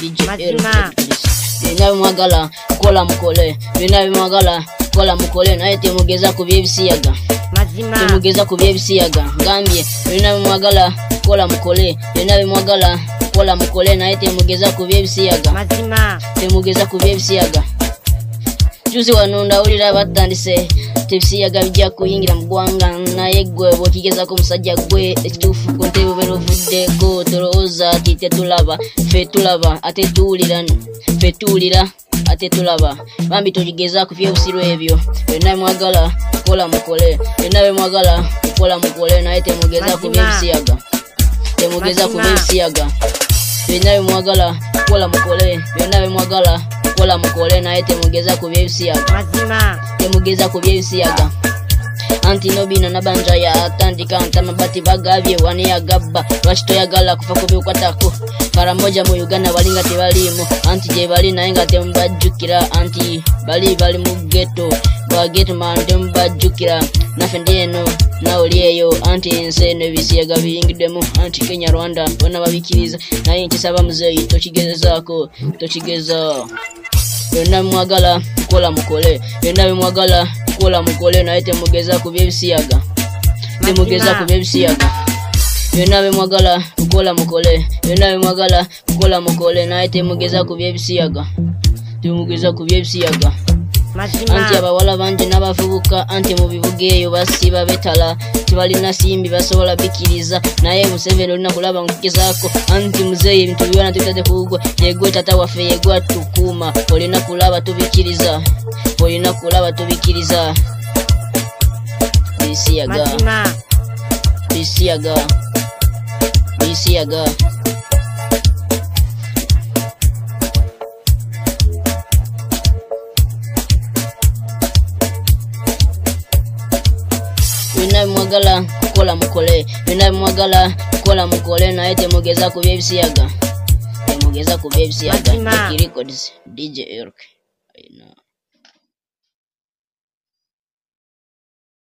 DJ Binawe mwagala kola mukole binawe mwagala kola mukole naye temugeza ku byebisiyaga temugeza ku byebisiyaga ngambye binawe mwagala kola mukole binawe mwagala kola mukole naye temugeza ku byebisiyaga temugeza ku byebisiyaga juzi wanunda ulira batandise tebisiyaga bijja kuyingira mu gwanga naye gwe bwokigeza ko musajja gwe ekituufu ku ntebe berovuddeko tolowooza ati tetulaba ffe tulaba ate tuwulira ffe tuwulira ate tulaba bambi tokigeza ku byebusiro ebyo binawe mwagala kola mukole binawe mwagala kola mukole naye temugeza ku byebisiyaga temugeza ku byebisiyaga binawe mwagala kola mukole binawe mwagala kola mukole naye temugeza ku byebisiyaga temugeza ku byebisiyaga anti nobina nabanja ya atandika antamabati bagabye wani yagabba lwaki toyagala kufa kubikwatako kara moja mu Uganda balinga tebalimu anti je bali naye nga tembajjukira anti bali mu ghetto ba ghetto man tembajjukira nafe ndieno naolieyo anti ensene bisiyaga biyingiddemu anti Kenya Rwanda bonna babikiriza naye nkisaba muzeeyi tokigezaako tokigeza yonna mwagala kola mukole yonna mwagala kola mukole naye temugeza ku byebisiyaga temugeza ku byebisiyaga yonna mwagala kola mukole yonna mwagala kola mukole naye temugeza ku byebisiyaga temugeza ku byebisiyaga anti abawala bangi n'abavubuka anti mu bibuga eyo basiba betala tebalina simbi basobola bikiriza naye Museveni olina kulaba nkugezaako anti muzeeyi ebintu byona tubitadde kugwe yegwe tata waffe yegwe atukuuma olina kulaba tubikiriza olina kulaba tubikiriza bisiyaga bisiyaga bisiyaga binawe mwagala kola mukole binawe mwagala kola mukole naye temugeza ku byebisiyaga temugeza ku byebisiyaga Records DJ Eric.